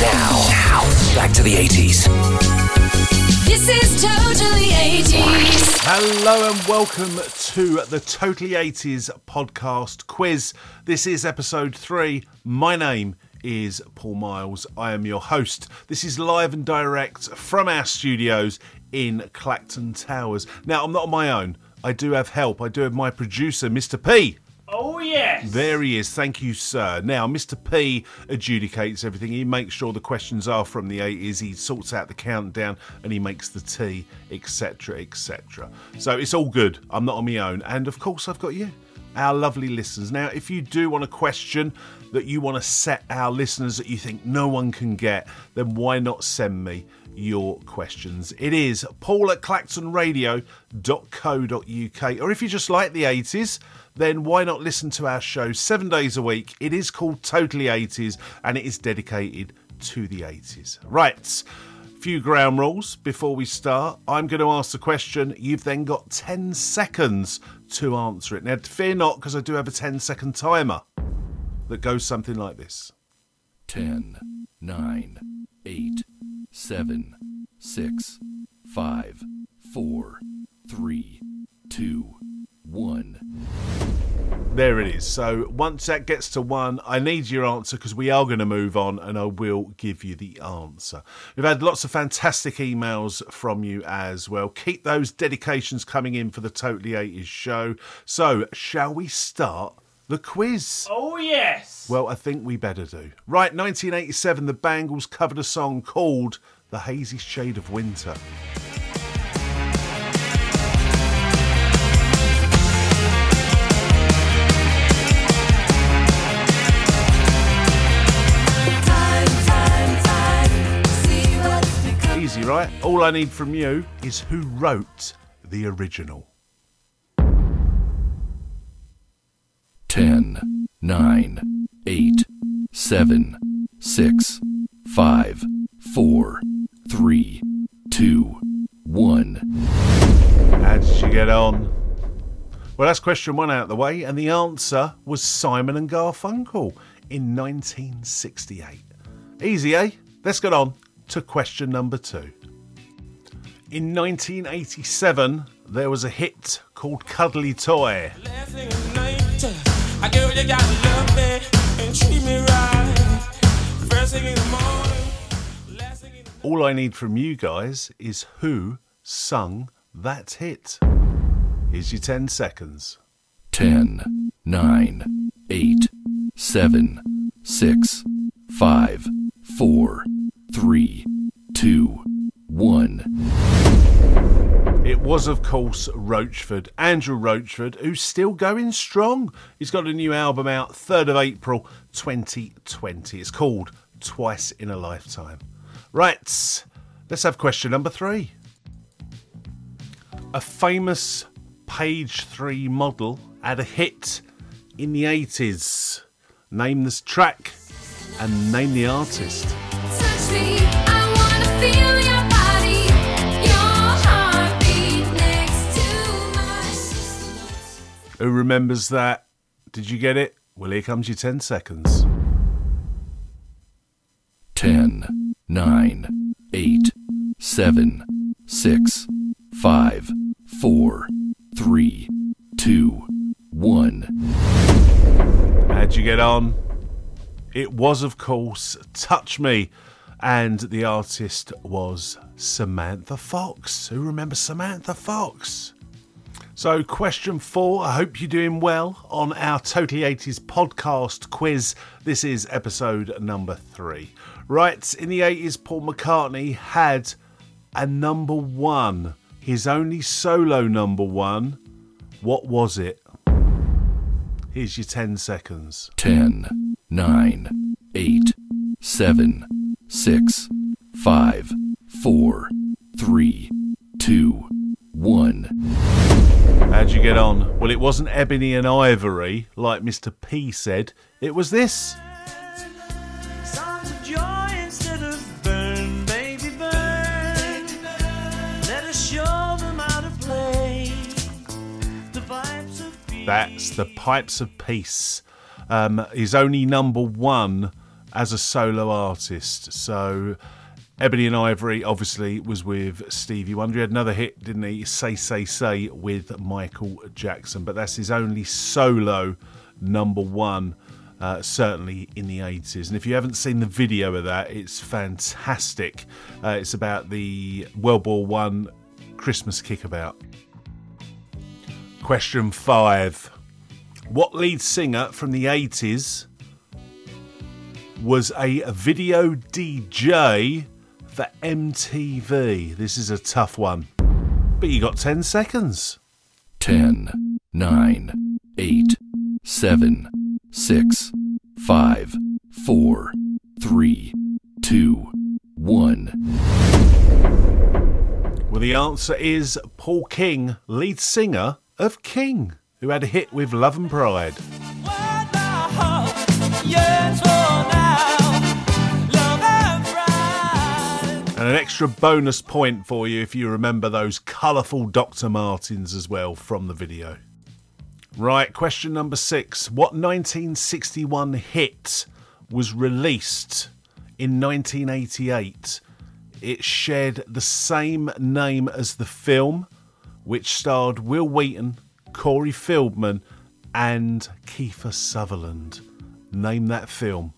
Now, back to the 80s. This is Totally 80s. Hello and welcome to the Totally 80s podcast quiz. This is episode 3. My name is Paul Miles. I am your host. This is live and direct from our studios in Clacton Towers. Now, I'm not on my own. I do have help. I do have my producer, Mr. P. Oh, yes. There he is. Thank you, sir. Now, Mr. P adjudicates everything. He makes sure the questions are from the 80s. He sorts out the countdown and he makes the tea, etc., etc. So it's all good. I'm not on my own. And, of course, I've got you, our lovely listeners. Now, if you do want a question that you want to set our listeners that you think no one can get, then why not send me your questions? It is paul@clactonradio.co.uk, or if you just like the 80s, then why not listen to our show 7 days a week? It is called Totally 80s and it is dedicated to the 80s. Right, few ground rules before we start. I'm going to ask the question. You've then got 10 seconds to answer it. Now, fear not, because I do have a 10-second timer that goes something like this. 10, 9, 8, 7, 6, 5, 4, 3, 2, 1. There it is. So once that gets to 1, I need your answer because we are going to move on and I will give you the answer. We've had lots of fantastic emails from you as well. Keep those dedications coming in for the Totally 80s show. So shall we start the quiz? Oh, yes. Well, I think we better do. Right, 1987, the Bangles covered a song called The Hazy Shade of Winter. Easy, right? All I need from you is who wrote the original. 10, 9, 8, 7, 6, 5, 4, 3, 2, 1. How did you get on? Well, that's question 1 out of the way, and the answer was Simon and Garfunkel in 1968. Easy, eh? Let's get on to question number 2. In 1987, there was a hit called Cuddly Toy. All I need from you guys is who sung that hit. Here's your 10 seconds. 10, 9, 8, 7, 6, 5, 4, 3, 2, 1. It was, of course, Roachford, Andrew Roachford, who's still going strong. He's got a new album out 3rd of April 2020. It's called Twice in a Lifetime. Right, let's have question number 3. A famous Page 3 model had a hit in the 80s. Name this track and name the artist. Touch me, I wanna feel your body, your heartbeat next to mine. Who remembers that? Did you get it? Well, here comes your 10 seconds. 10, 9, 8, 7, 6, 5, 4, 3, 2, 1. How'd you get on? It was, of course, Touch Me, and the artist was Samantha Fox. Who remembers Samantha Fox? So, question 4, I hope you're doing well on our Totally 80s podcast quiz. This is episode number 3. Right, in the 80s, Paul McCartney had a number 1, his only solo number 1. What was it? Here's your 10 seconds. 10, 9, 8, 7, 6, 5, 4, 3, 2, 1. How'd you get on? Well, it wasn't Ebony and Ivory, like Mr. P said. It was this. Songs of joy instead of burn, baby, burn. Let us show them how to play. The pipes of peace. That's the Pipes of Peace. His only number 1 as a solo artist. So Ebony and Ivory obviously was with Stevie Wonder. He had another hit, didn't he? Say, Say, Say with Michael Jackson. But that's his only solo number one, certainly in the 80s. And if you haven't seen the video of that, it's fantastic. It's about the World War I Christmas kickabout. Question 5. What lead singer from the 80s was a video DJ for MTV? This is a tough one, but you got 10 seconds. 10, 9, 8, 7, 6, 5, 4, 3, 2, 1. Well, the answer is Paul King, lead singer of King, who had a hit with Love and Pride. And an extra bonus point for you if you remember those colourful Dr. Martens as well from the video. Right, question number 6. What 1961 hit was released in 1988? It shared the same name as the film, which starred Will Wheaton, Corey Feldman and Kiefer Sutherland. Name that film.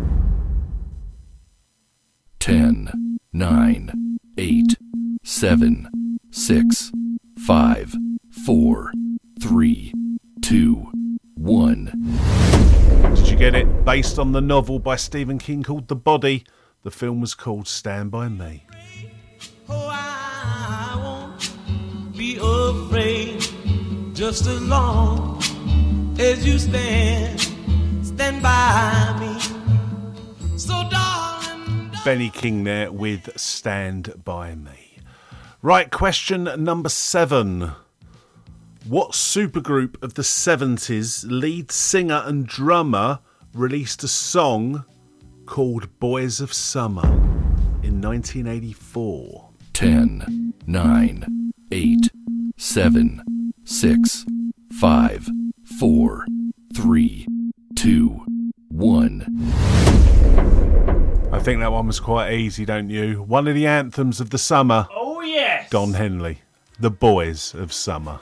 10, 9, 8, 7, 6, 5, 4, 3, 2, 1. Did you get it? Based on the novel by Stephen King called The Body. The film was called Stand By Me. Oh, I won't be afraid, just as long as you stand by me. So darling, Benny King there with Stand By Me. Right, question number 7. What supergroup of the 70s lead singer and drummer released a song called Boys of Summer in 1984? 10, 9, 8, 7, 6, 5, 4, 3, 2, 1. I think that one was quite easy, don't you? One of the anthems of the summer. Oh, yes. Don Henley, The Boys of Summer.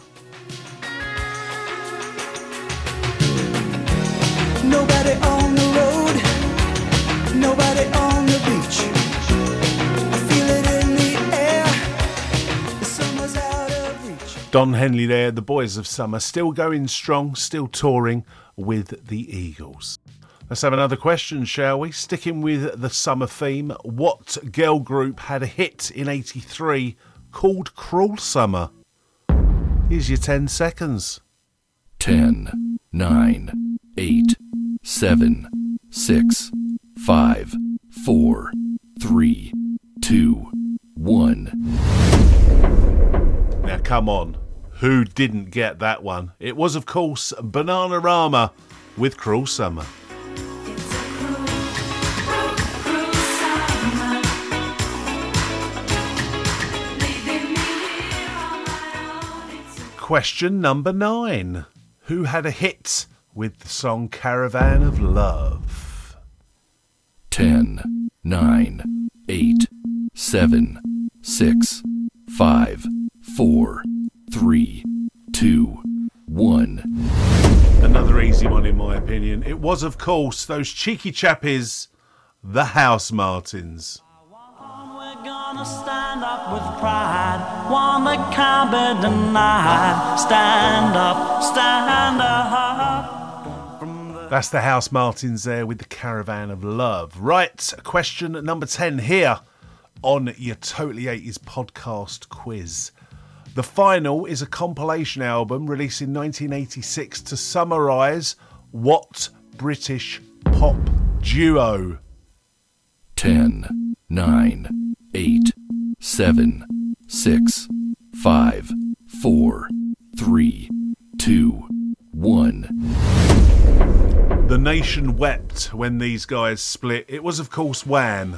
Nobody on the road, nobody on the beach. I feel it in the air, the summer's out of reach. Don Henley there, The Boys of Summer, still going strong, still touring with the Eagles. Let's have another question, shall we? Sticking with the summer theme, what girl group had a hit in 83 called Cruel Summer? Here's your 10 seconds. 10, 9, 8, 7, 6, 5, 4, 3, 2, 1. Now come on, who didn't get that one? It was, of course, Bananarama with Cruel Summer. It's a cruel, cruel, cruel summer. Leaving me here on my own. It's a Question number 9. Who had a hit with the song Caravan of Love? 10, 9, 8, 7, 6, 5, 4, 3, 2, 1. Another easy one in my opinion. It was, of course, those cheeky chappies, the House Martins. we're gonna stand up with pride, one that can't be denied. Stand up, stand up. That's the House Martins there with the Caravan of Love. Right, question number 10 here on your Totally 80s podcast quiz. The Final is a compilation album released in 1986 to summarise what British pop duo? 10, 9, 8, 7, 6, 5, 4, 3, 2, 1. The nation wept when these guys split. It was, of course, Wham.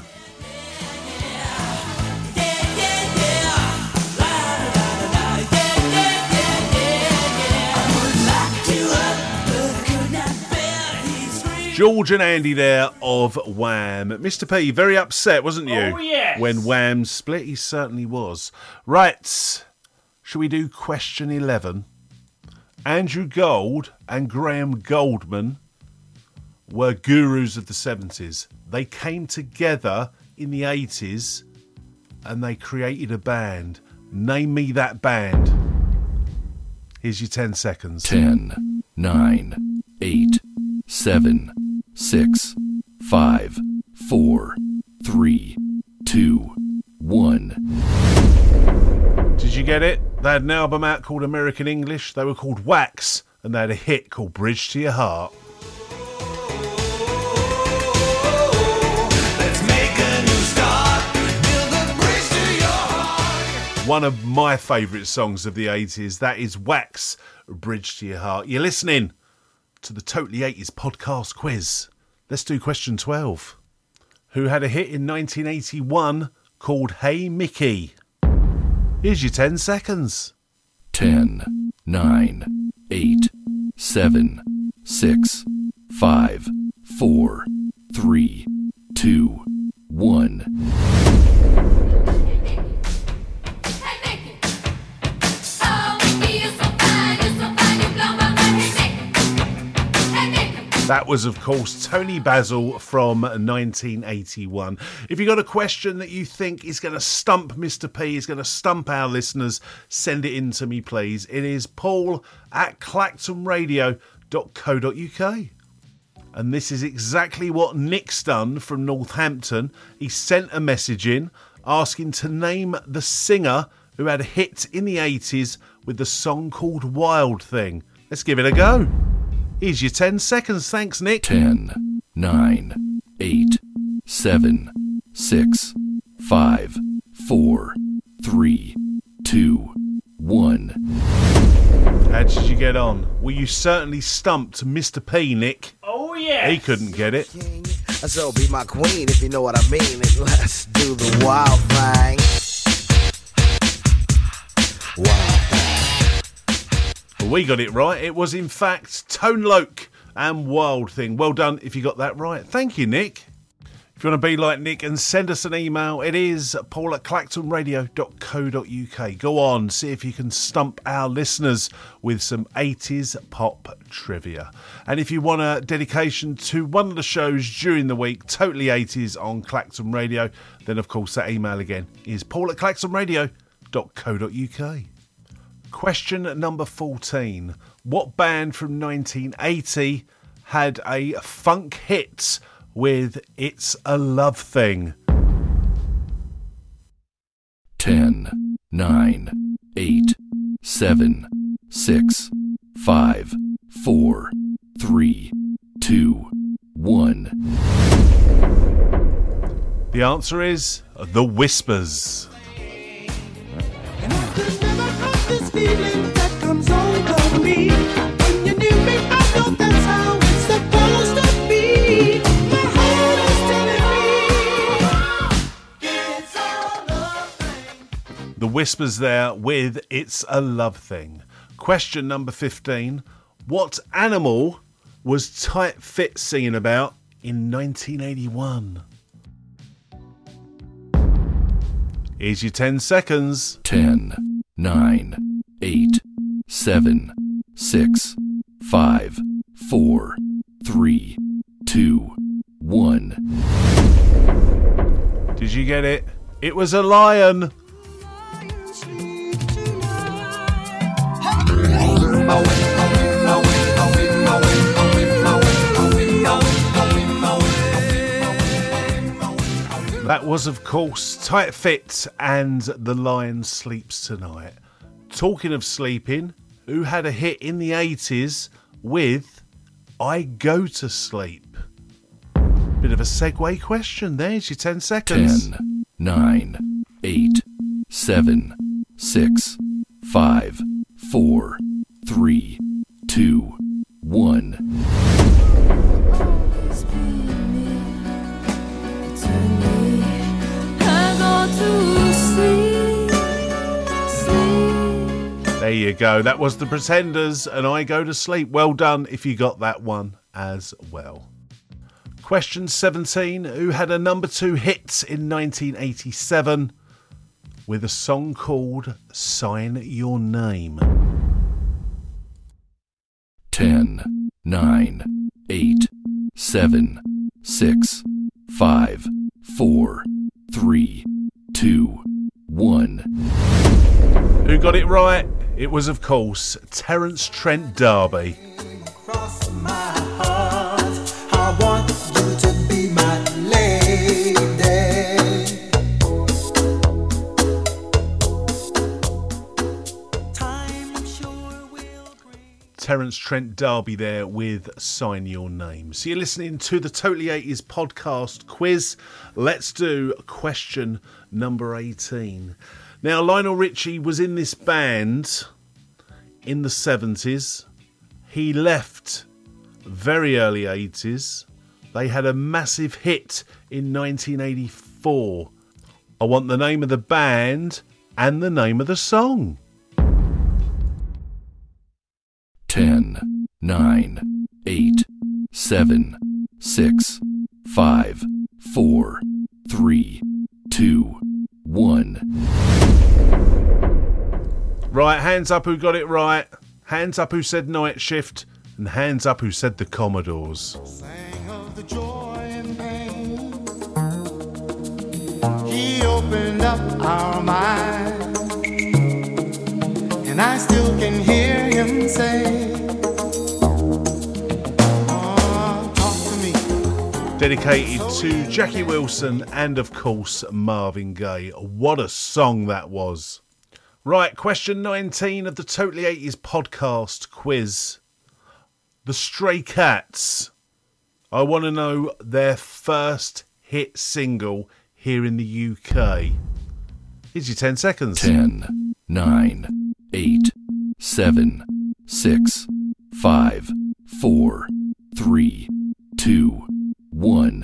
George and Andy there of Wham. Mr. P, very upset, wasn't you? Oh, yes. When Wham split, he certainly was. Right, shall we do question 11? Andrew Gold and Graham Goldman were gurus of the 70s. They came together in the 80s and they created a band. Name me that band. Here's your 10 seconds. 10, 9, 8, 7, 6, 5, 4, 3, 2, 1. Did you get it? They had an album out called American English. They were called Wax, and they had a hit called Bridge to Your Heart. Let's make a new start. Build a bridge to your heart. One of my favourite songs of the 80s. That is Wax, Bridge to Your Heart. You're listening to the Totally 80s podcast quiz. Let's do question 12. Who had a hit in 1981 called Hey Mickey? Here's your 10 seconds. 10, 9, 8, 7, 6, 5, 4, 3, 2, 1. That was, of course, Tony Basil from 1981. If you've got a question that you think is going to stump Mr. P, is going to stump our listeners, send it in to me, please. It is paul@clactonradio.co.uk. And this is exactly what Nick's done from Northampton. He sent a message in asking to name the singer who had a hit in the 80s with the song called Wild Thing. Let's give it a go. Here's your 10 seconds. Thanks, Nick. 10, 9, 8, 7, 6, 5, 4, 3, 2, 1. How did you get on? Well, you certainly stumped Mr. P, Nick. Oh, yes. He couldn't get it. So be my queen if you know what I mean. And let's do the wild thing. Wild thing. Well, we got it right. It was, in fact, Tone Loc and Wild Thing. Well done if you got that right. Thank you, Nick. If you want to be like Nick and send us an email, it is paul@clactonradio.co.uk. Go on, see if you can stump our listeners with some 80s pop trivia. And if you want a dedication to one of the shows during the week, Totally 80s on Clacton Radio, then of course that email again is paul@clactonradio.co.uk. Question number 14. What band from 1980 had a funk hit with It's a Love Thing? 10, 9, 8, 7, 6, 5, 4, 3, 2, 1. The answer is The Whispers. And I could never have this feeling that comes over me. When you need me, I know that's how it's supposed to be. My heart is telling me it's a love thing. The Whispers there with It's a Love Thing. Question number 15. What animal was Tight Fit singing about in 1981? Here's your 10 seconds. 10, 9, 8, 7, 6, 5, 4, 3, 2, 1. Did you get it? It was a lion. That was, of course, Tight Fit and The Lion Sleeps Tonight. Talking of sleeping, who had a hit in the 80s with I Go to Sleep? Bit of a segue question. There's your 10 seconds. 10, 9, 8, 7, 6, 5, 4, 3, 2, 1. There you go. That was The Pretenders and I Go to Sleep. Well done if you got that one as well. Question 17. Who had a number 2 hit in 1987 with a song called Sign Your Name? 10, 9, 8, 7, 6, 5, 4, 3, 2, 1. Who got it right? It was, of course, Terence Trent D'Arby. Cross my heart, I want you to be my lady. Time, I'm sure, will bring. Terence Trent D'Arby there with Sign Your Name. So you're listening to the Totally 80s podcast quiz. Let's do question number 18. Now, Lionel Richie was in this band in the 70s. He left very early 80s. They had a massive hit in 1984. I want the name of the band and the name of the song. 10, 9, 8, 7, 6, 5, 4, 3, 2, 1. Right, hands up who got it right. Hands up who said Night Shift. And hands up who said the Commodores. Sang of the joy and pain. He opened up our minds, and I still can hear him say, oh, talk to me. Dedicated to Jackie Wilson and, of course, Marvin Gaye. What a song that was. Right, question 19 of the Totally 80s podcast quiz. The Stray Cats. I want to know their first hit single here in the UK. Here's your 10 seconds. 10, 9, 8, 7, 6, 5, 4, 3, 2, 1.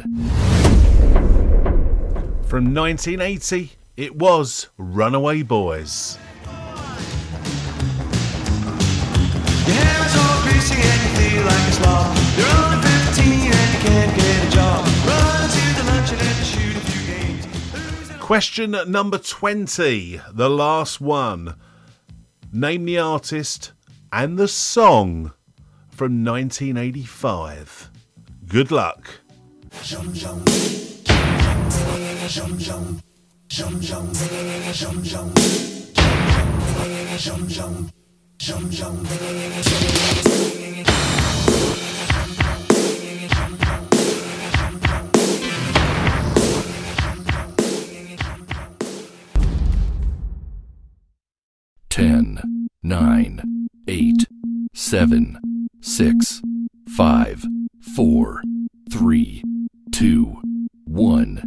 From 1980, it was Runaway Boys. Your hair is all greasy and you feel like a slob. You're only 15 and you can't get a job. Run to the luncheon and shoot a few games. Question number 20, the last one. Name the artist and the song from 1985. Good luck. Ten, 9, 8, 7, 6, 5, 4, 3, 2, 1.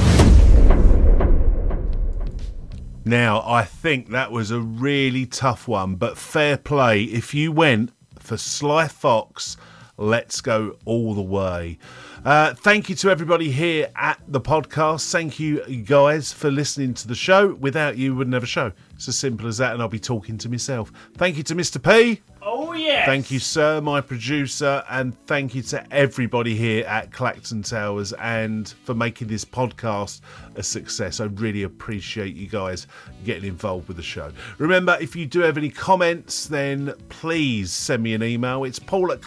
Now, I think that was a really tough one, but fair play. If you went for Sly Fox, let's go all the way. Thank you to everybody here at the podcast. Thank you guys for listening to the show. Without you, we wouldn't have a show. It's as simple as that, and I'll be talking to myself. Thank you to Mr. P. Oh, yes. Thank you, sir, my producer, and thank you to everybody here at Clacton Towers and for making this podcast a success. I really appreciate you guys getting involved with the show. Remember, if you do have any comments, then please send me an email. It's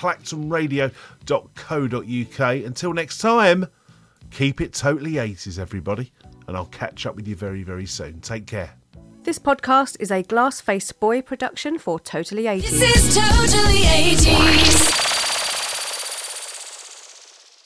paul@clactonradio.co.uk. Until next time, keep it totally 80s, everybody, and I'll catch up with you very, very soon. Take care. This podcast is a Glassface Boy production for Totally 80s. This is Totally 80s.